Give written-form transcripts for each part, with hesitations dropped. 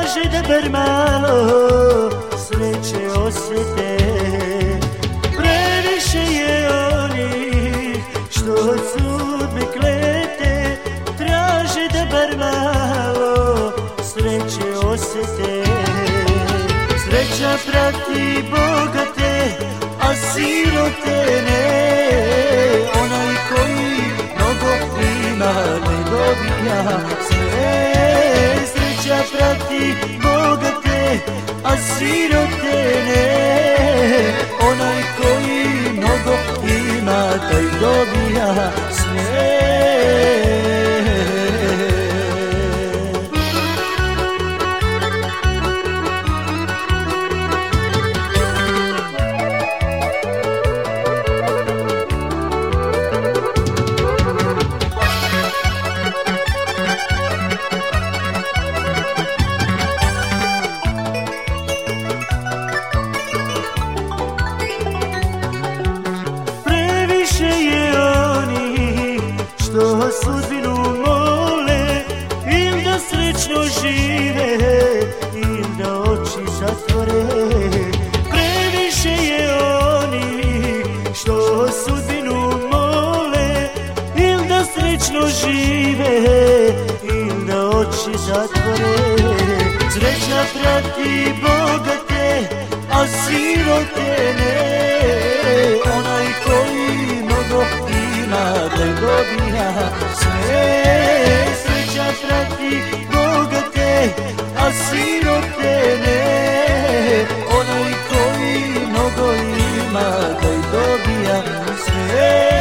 traže da bar malo sreće osjete. Previše je onih što od sudbe klete, traže da bar malo sreće osjete. Sreća prati bogate, a sirote ne. Onaj koji mnogo ima ne dobija sve. Sreća prati bogate, a sirote ne. Onaj koji mnogo ima taj dobija sve. Što sudbinu mole, il da srećno žive, il da oči zatvore. Previše je oni što sudbinu mole, il da srećno žive, il da oči zatvore. Sreća prati bogate, a sirote ne. Onaj koji mnogo ima da dobija sve. Sreća prati bogate, a sirote ne. Onaj koji mnogo ima da dobija sve.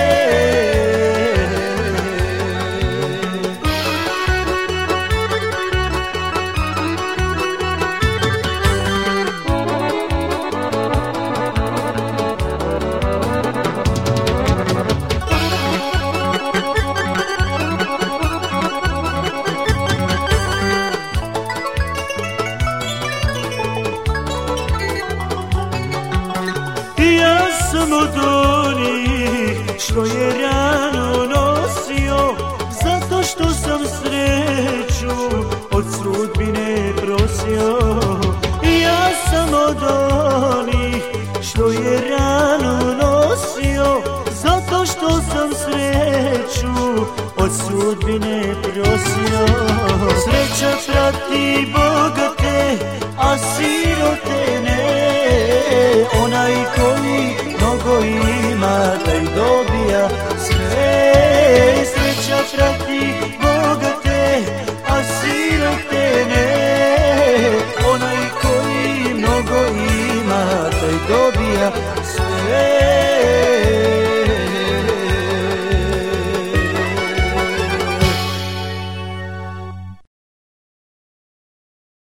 Ja sam od onih što je rano nosio, zato što sam sreću od sudbine prosio. Ja sam od onih što je rano nosio, zato što sam sreću od sudbine prosio. Sreća prati bogate, a sirote ne. Onaj koji mnogo ima taj dobija sve. Sreća prati bogate, a sirote ne. Onaj koji mnogo ima taj dobija sve.